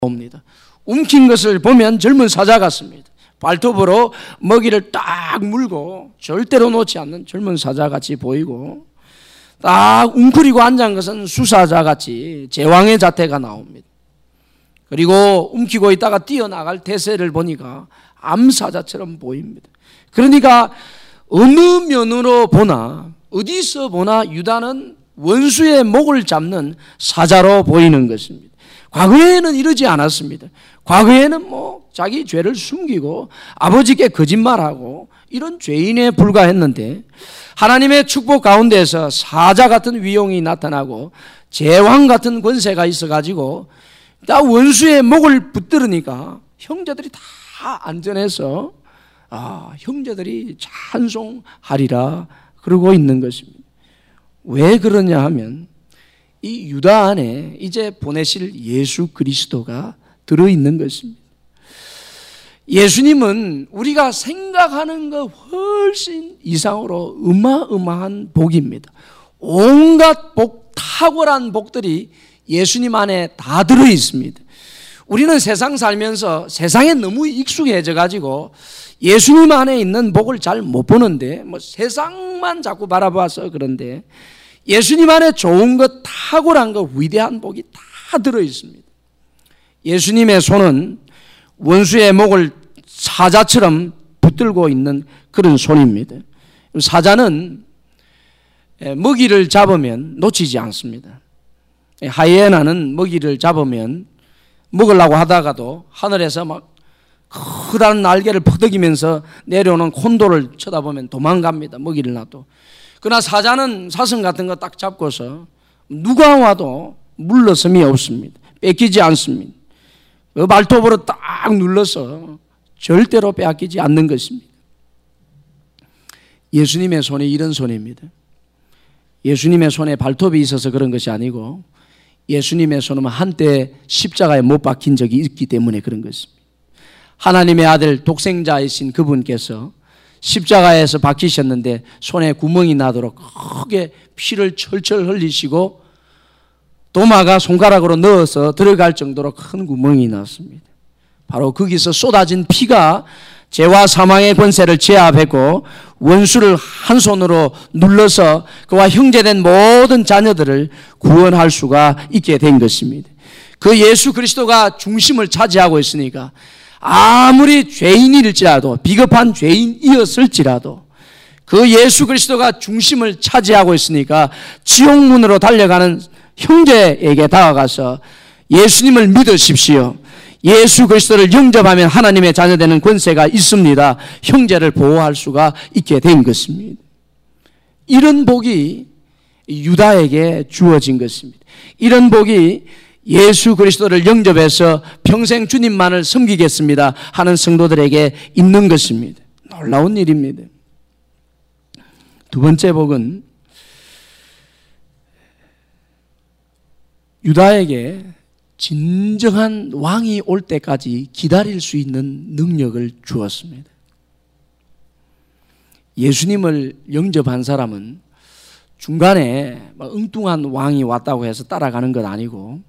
옵니다. 움킨 것을 보면 젊은 사자 같습니다. 발톱으로 먹이를 딱 물고 절대로 놓지 않는 젊은 사자같이 보이고, 딱 웅크리고 앉은 것은 수사자같이 제왕의 자태가 나옵니다. 그리고 움키고 있다가 뛰어나갈 태세를 보니까 암사자처럼 보입니다. 그러니까 어느 면으로 보나, 어디서 보나 유다는 원수의 목을 잡는 사자로 보이는 것입니다. 과거에는 이러지 않았습니다. 과거에는 자기 죄를 숨기고 아버지께 거짓말하고 이런 죄인에 불과했는데, 하나님의 축복 가운데서 사자 같은 위용이 나타나고 제왕 같은 권세가 있어가지고 딱 원수의 목을 붙들으니까 형제들이 다 안전해서 형제들이 찬송하리라 그러고 있는 것입니다. 왜 그러냐 하면 이 유다 안에 이제 보내실 예수 그리스도가 들어있는 것입니다. 예수님은 우리가 생각하는 것 훨씬 이상으로 어마어마한 복입니다. 온갖 복, 탁월한 복들이 예수님 안에 다 들어있습니다. 우리는 세상 살면서 세상에 너무 익숙해져 가지고 예수님 안에 있는 복을 잘 못 보는데, 세상만 자꾸 바라봐서 그런데 예수님 안에 좋은 것, 탁월한 것, 위대한 복이 다 들어있습니다. 예수님의 손은 원수의 목을 사자처럼 붙들고 있는 그런 손입니다. 사자는 먹이를 잡으면 놓치지 않습니다. 하이에나는 먹이를 잡으면 먹으려고 하다가도 하늘에서 막 커다란 날개를 퍼덕이면서 내려오는 콘도를 쳐다보면 도망갑니다. 먹이를 놔도. 그러나 사자는 사슴 같은 거 딱 잡고서 누가 와도 물러섬이 없습니다. 뺏기지 않습니다. 그 발톱으로 딱 눌러서 절대로 빼앗기지 않는 것입니다. 예수님의 손이 이런 손입니다. 예수님의 손에 발톱이 있어서 그런 것이 아니고, 예수님의 손은 한때 십자가에 못 박힌 적이 있기 때문에 그런 것입니다. 하나님의 아들 독생자이신 그분께서 십자가에서 박히셨는데 손에 구멍이 나도록 크게 피를 철철 흘리시고 도마가 손가락으로 넣어서 들어갈 정도로 큰 구멍이 났습니다. 바로 거기서 쏟아진 피가 죄와 사망의 권세를 제압했고 원수를 한 손으로 눌러서 그와 형제된 모든 자녀들을 구원할 수가 있게 된 것입니다. 그 예수 그리스도가 중심을 차지하고 있으니까 아무리 죄인일지라도, 비겁한 죄인이었을지라도 그 예수 그리스도가 중심을 차지하고 있으니까 지옥문으로 달려가는 형제에게 다가가서 예수님을 믿으십시오. 예수 그리스도를 영접하면 하나님의 자녀되는 권세가 있습니다. 형제를 보호할 수가 있게 된 것입니다. 이런 복이 유다에게 주어진 것입니다. 이런 복이 예수 그리스도를 영접해서 평생 주님만을 섬기겠습니다 하는 성도들에게 있는 것입니다. 놀라운 일입니다. 두 번째 복은 유다에게 진정한 왕이 올 때까지 기다릴 수 있는 능력을 주었습니다. 예수님을 영접한 사람은 중간에 엉뚱한 왕이 왔다고 해서 따라가는 건 아니고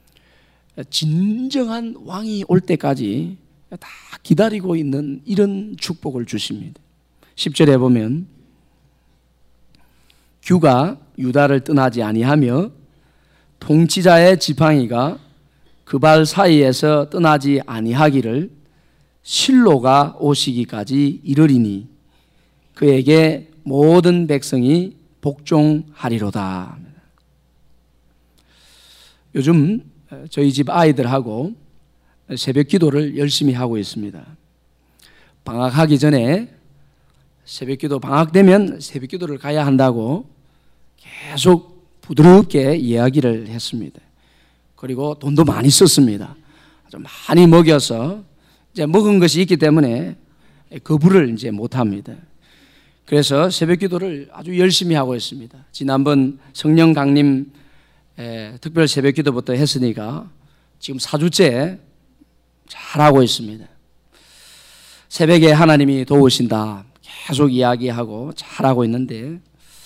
진정한 왕이 올 때까지 다 기다리고 있는 이런 축복을 주십니다. 10절에 보면 규가 유다를 떠나지 아니하며 통치자의 지팡이가 그 발 사이에서 떠나지 아니하기를 실로가 오시기까지 이르리니 그에게 모든 백성이 복종하리로다. 요즘 저희 집 아이들하고 새벽 기도를 열심히 하고 있습니다. 방학하기 전에 새벽 기도, 방학 되면 새벽 기도를 가야 한다고 계속 부드럽게 이야기를 했습니다. 그리고 돈도 많이 썼습니다. 좀 많이 먹여서 이제 먹은 것이 있기 때문에 거부를 이제 못 합니다. 그래서 새벽 기도를 아주 열심히 하고 있습니다. 지난번 성령 강림 특별 새벽 기도부터 했으니까 지금 4주째 잘하고 있습니다. 새벽에 하나님이 도우신다 계속 이야기하고 잘하고 있는데,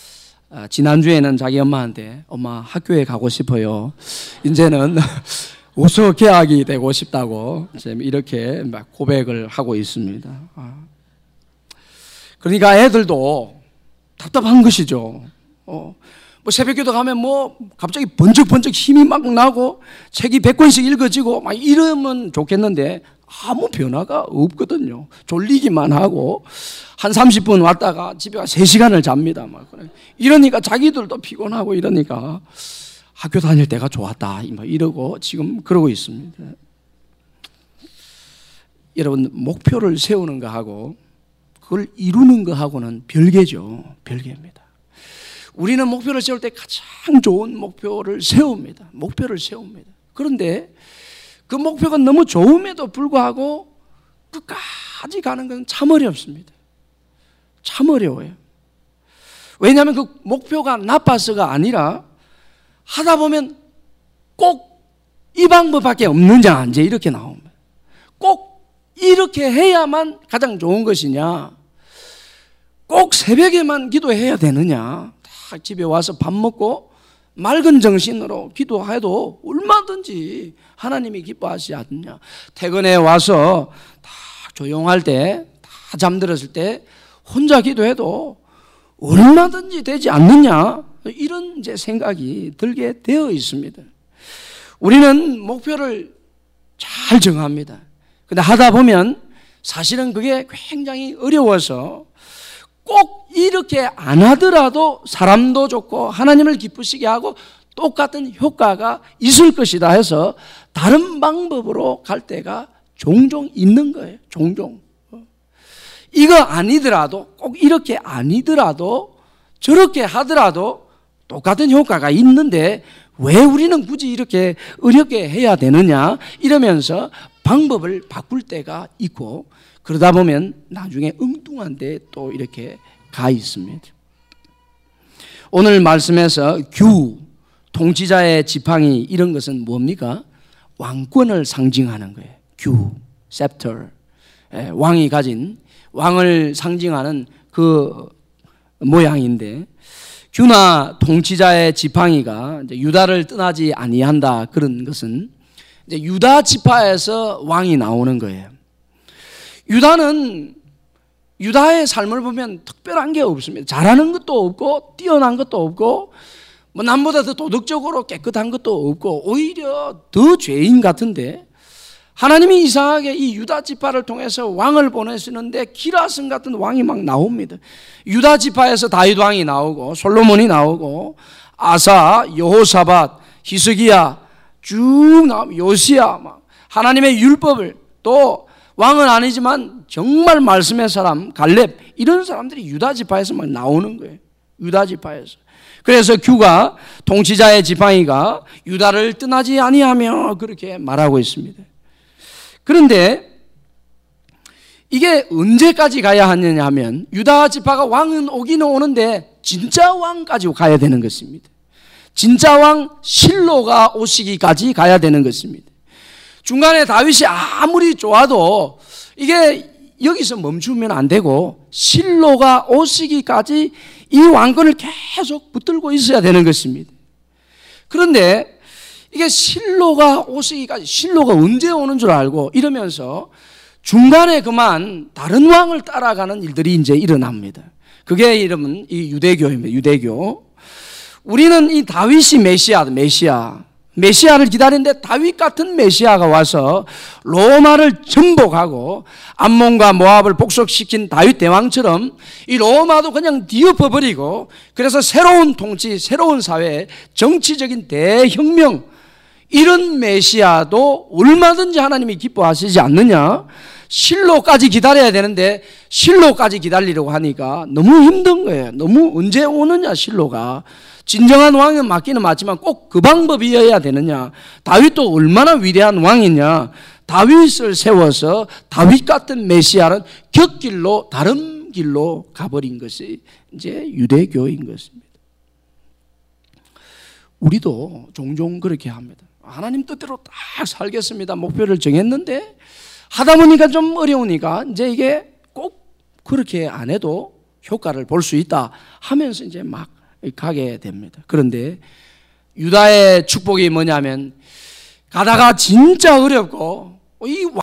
지난주에는 자기 엄마한테 엄마 학교에 가고 싶어요. 이제는 우서 계약이 되고 싶다고 이렇게 막 고백을 하고 있습니다. 그러니까 애들도 답답한 것이죠. 뭐 새벽기도 가면 뭐 갑자기 번쩍번쩍 힘이 막 나고 책이 100권씩 읽어지고 막 이러면 좋겠는데 아무 변화가 없거든요. 졸리기만 하고 한 30분 왔다가 집에 가 3시간을 잡니다. 막 이러니까 자기들도 피곤하고 이러니까 학교 다닐 때가 좋았다 이러고 지금 그러고 있습니다. 여러분, 목표를 세우는 거하고 그걸 이루는 거하고는 별개죠. 별개입니다. 우리는 목표를 세울 때 가장 좋은 목표를 세웁니다. 목표를 세웁니다. 그런데 그 목표가 너무 좋음에도 불구하고 끝까지 가는 건 참 어렵습니다. 참 어려워요. 왜냐하면 그 목표가 나빠서가 아니라 하다 보면 꼭 이 방법밖에 없느냐 이제 이렇게 나옵니다. 꼭 이렇게 해야만 가장 좋은 것이냐, 꼭 새벽에만 기도해야 되느냐, 딱 집에 와서 밥 먹고 맑은 정신으로 기도해도 얼마든지 하나님이 기뻐하시지 않느냐, 퇴근에 와서 딱 조용할 때, 다 잠들었을 때 혼자 기도해도 얼마든지 되지 않느냐, 이런 이제 생각이 들게 되어 있습니다. 우리는 목표를 잘 정합니다. 근데 하다 보면 사실은 그게 굉장히 어려워서 꼭 이렇게 안 하더라도 사람도 좋고 하나님을 기쁘시게 하고 똑같은 효과가 있을 것이다 해서 다른 방법으로 갈 때가 종종 있는 거예요. 종종. 이거 아니더라도, 꼭 이렇게 아니더라도 저렇게 하더라도 똑같은 효과가 있는데 왜 우리는 굳이 이렇게 어렵게 해야 되느냐 이러면서 방법을 바꿀 때가 있고, 그러다 보면 나중에 엉뚱한 데 또 이렇게 가 있습니다. 오늘 말씀에서 규, 통치자의 지팡이, 이런 것은 뭡니까? 왕권을 상징하는 거예요. 규, scepter, 왕이 가진, 왕을 상징하는 그 모양인데, 규나 통치자의 지팡이가 이제 유다를 떠나지 아니한다, 그런 것은 이제 유다 지파에서 왕이 나오는 거예요. 유다의 삶을 보면 특별한 게 없습니다. 잘하는 것도 없고 뛰어난 것도 없고 뭐 남보다 더 도덕적으로 깨끗한 것도 없고 오히려 더 죄인 같은데, 하나님이 이상하게 이 유다 지파를 통해서 왕을 보내시는데 기라성 같은 왕이 막 나옵니다. 유다 지파에서 다윗 왕이 나오고 솔로몬이 나오고 아사, 여호사밧, 히스기야 쭉 나오고 요시야, 막 하나님의 율법을, 또 왕은 아니지만 정말 말씀의 사람 갈렙, 이런 사람들이 유다 지파에서 막 나오는 거예요. 유다 지파에서. 그래서 규가, 통치자의 지팡이가 유다를 떠나지 아니하며 그렇게 말하고 있습니다. 그런데 이게 언제까지 가야 하느냐 하면, 유다 지파가 왕은 오기는 오는데 진짜 왕까지 가야 되는 것입니다. 진짜 왕 실로가 오시기까지 가야 되는 것입니다. 중간에 다윗이 아무리 좋아도 이게 여기서 멈추면 안 되고 실로가 오시기까지 이 왕권을 계속 붙들고 있어야 되는 것입니다. 그런데 이게 실로가 오시기까지, 실로가 언제 오는 줄 알고 이러면서 중간에 그만 다른 왕을 따라가는 일들이 이제 일어납니다. 그게 이름은 이 유대교입니다. 유대교. 우리는 이 다윗이 메시아를 기다리는데 다윗 같은 메시아가 와서 로마를 정복하고 암몬과 모압을 복속시킨 다윗 대왕처럼 이 로마도 그냥 뒤엎어버리고, 그래서 새로운 통치, 새로운 사회, 정치적인 대혁명, 이런 메시아도 얼마든지 하나님이 기뻐하시지 않느냐. 실로까지 기다려야 되는데 실로까지 기다리려고 하니까 너무 힘든 거예요. 너무 언제 오느냐 실로가. 진정한 왕은 맞기는 맞지만 꼭 그 방법이어야 되느냐. 다윗도 얼마나 위대한 왕이냐. 다윗을 세워서 다윗 같은 메시아는 곁길로, 다른 길로 가버린 것이 이제 유대교인 것입니다. 우리도 종종 그렇게 합니다. 하나님 뜻대로 딱 살겠습니다. 목표를 정했는데 하다 보니까 좀 어려우니까 이제 이게 꼭 그렇게 안 해도 효과를 볼 수 있다 하면서 이제 막 가게 됩니다. 그런데 유다의 축복이 뭐냐면 가다가 진짜 어렵고 이